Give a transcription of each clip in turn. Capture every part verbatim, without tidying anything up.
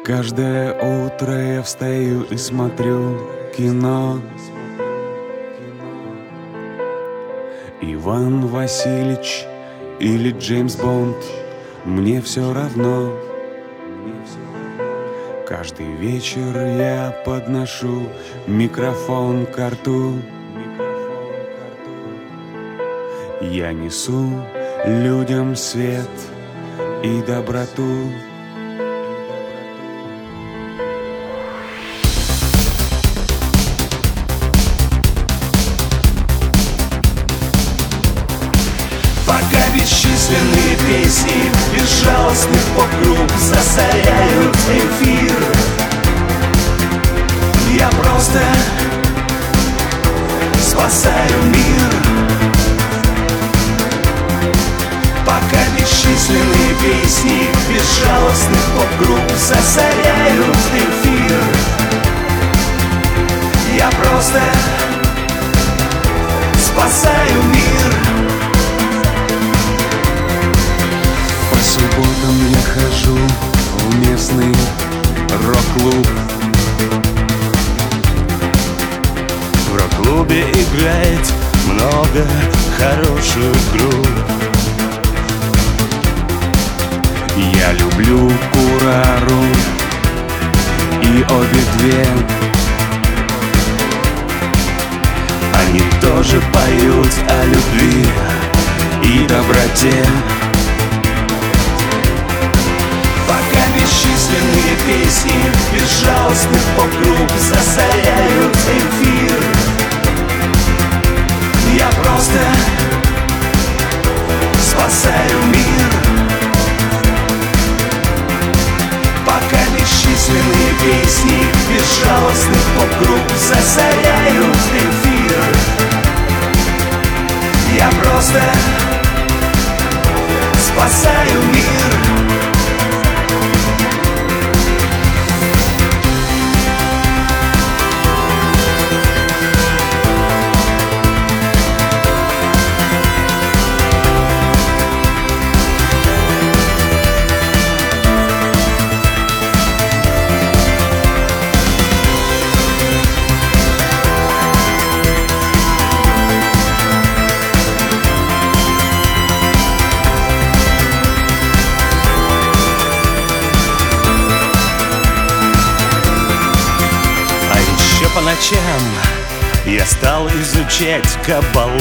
Каждое утро я встаю и смотрю кино. Иван Васильевич или Джеймс Бонд, мне все равно. Каждый вечер я подношу микрофон к рту. Я несу людям свет и доброту. Пока бесчисленные песни безжалостных поп-групп засоряют эфир, я просто спасаю мир. Пока бесчисленные песни безжалостных поп-групп засоряют эфир, я просто спасаю мир. По субботам я хожу в местный рок-клуб. В рок-клубе играет много хороших групп. Я люблю Курару и обе две. Они тоже поют о любви и доброте. Пока бесчисленные песни безжалостных поп-групп засоряют эфир, я просто спасаю мир. Пока бесчисленные песни безжалостных поп-групп засоряют эфир, я просто спасаю мир. По ночам я стал изучать каббалу.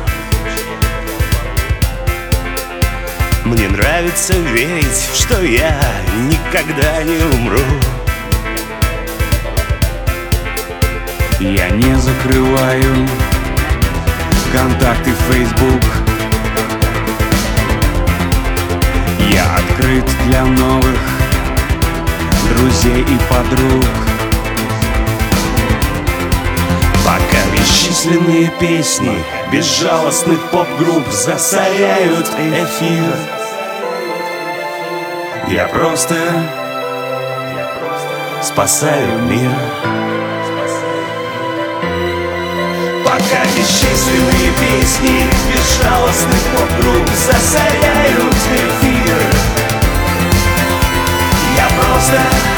Мне нравится верить, что я никогда не умру. Я не закрываю контакты в Facebook. Я открыт для новых друзей и подруг. Пока бесчисленные песни безжалостных поп-групп засоряют эфир, я просто спасаю мир. Пока бесчисленные песни безжалостных поп-групп засоряют эфир, я просто